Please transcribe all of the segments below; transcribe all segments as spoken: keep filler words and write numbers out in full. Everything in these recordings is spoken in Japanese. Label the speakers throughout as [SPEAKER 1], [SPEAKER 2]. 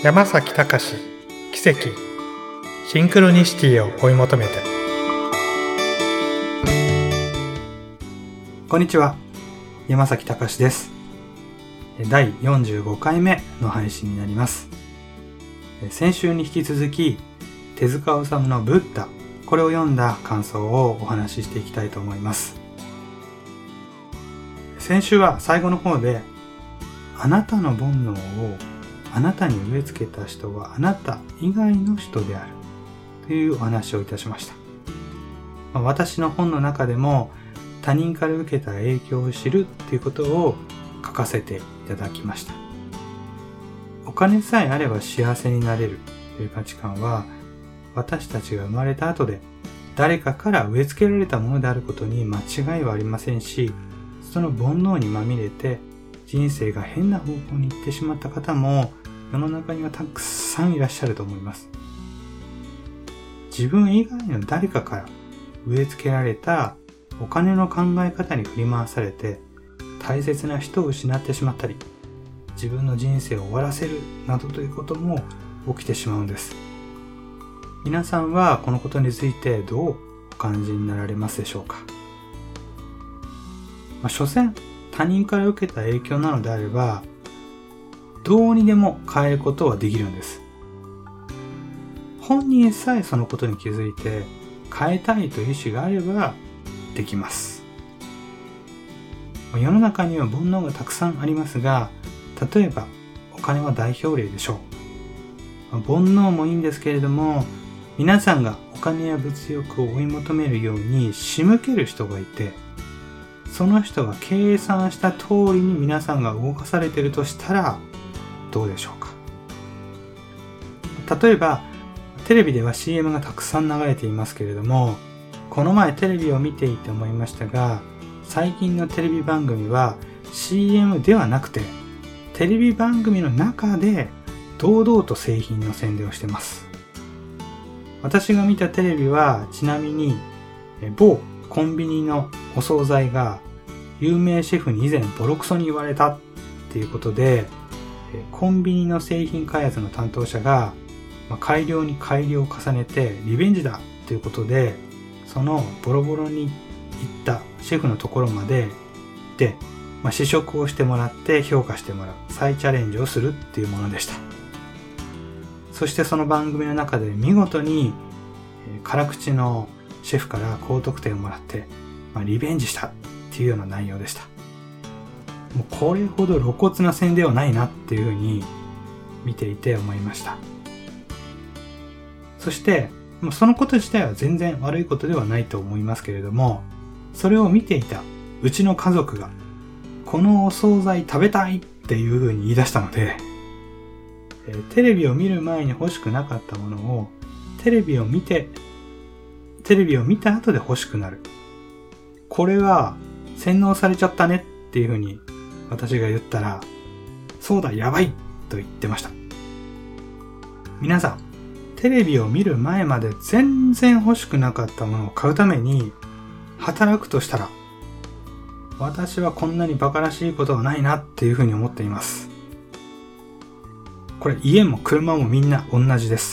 [SPEAKER 1] 山崎隆奇跡シンクロニシティを追い求めて。こんにちは、山崎隆です。だいよんじゅうごかいめの配信になります。先週に引き続き手塚治虫のブッダ、これを読んだ感想をお話ししていきたいと思います。先週は最後の方で、あなたの煩悩をあなたに植え付けた人はあなた以外の人であるというお話をいたしました。私の本の中でも他人から受けた影響を知るということを書かせていただきました。お金さえあれば幸せになれるという価値観は、私たちが生まれた後で誰かから植え付けられたものであることに間違いはありませんし、その煩悩にまみれて人生が変な方向に行ってしまった方も世の中にはたくさんいらっしゃると思います。自分以外の誰かから植え付けられたお金の考え方に振り回されて大切な人を失ってしまったり、自分の人生を終わらせるなどということも起きてしまうんです。皆さんはこのことについてどうお感じになられますでしょうか。まあ、所詮他人から受けた影響なのであれば、どうにでも変えることはできるんです。本人さえそのことに気づいて変えたいという意思があればできます。世の中には煩悩がたくさんありますが、例えばお金は代表例でしょう。煩悩もいいんですけれども、皆さんがお金や物欲を追い求めるように仕向ける人がいて、その人が計算した通りに皆さんが動かされているとしたらどうでしょうか。例えばテレビでは シーエム がたくさん流れていますけれども、この前テレビを見ていて思いましたが、最近のテレビ番組は シーエム ではなくて、テレビ番組の中で堂々と製品の宣伝をしています。私が見たテレビはちなみに某コンビニのお惣菜が有名シェフに以前ボロクソに言われたっていうことで、コンビニの製品開発の担当者が改良に改良を重ねてリベンジだということで、そのボロボロにいったシェフのところまで行って、まあ、試食をしてもらって評価してもらう、再チャレンジをするっていうものでした。そしてその番組の中で見事に辛口のシェフから高得点をもらって、まあ、リベンジしたっていうような内容でした。もうこれほど露骨な宣伝はないなっていうふうに見ていて思いました。そしてそのこと自体は全然悪いことではないと思いますけれども、それを見ていたうちの家族がこのお惣菜食べたいっていうふうに言い出したので、テレビを見る前に欲しくなかったものをテレビを見てテレビを見た後で欲しくなる。これは洗脳されちゃったねっていうふうに私が言ったら、そうだ、やばいと言ってました。皆さん、テレビを見る前まで全然欲しくなかったものを買うために働くとしたら、私はこんなに馬鹿らしいことはないなっていうふうに思っています。これ家も車もみんな同じです。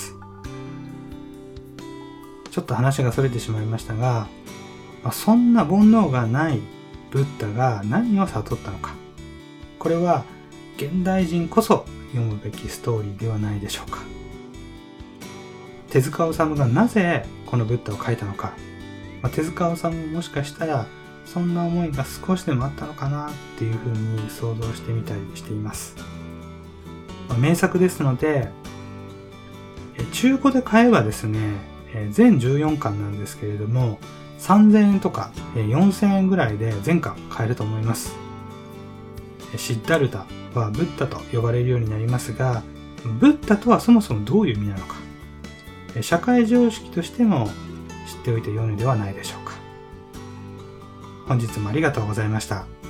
[SPEAKER 1] ちょっと話が逸れてしまいましたが、そんな煩悩がないブッダが何を悟ったのか。これは現代人こそ読むべきストーリーではないでしょうか。手塚治虫がなぜこのブッダを書いたのか。まあ、手塚治虫ももしかしたらそんな思いが少しでもあったのかなっていうふうに想像してみたりしています。まあ、名作ですので、中古で買えばですね、全じゅうよんかんなんですけれども、さんぜんえんとかよんせんえんぐらいで全巻買えると思います。シッダルタはブッダと呼ばれるようになりますが、ブッダとはそもそもどういう意味なのか、社会常識としても知っておいて良いのではないでしょうか。本日もありがとうございました。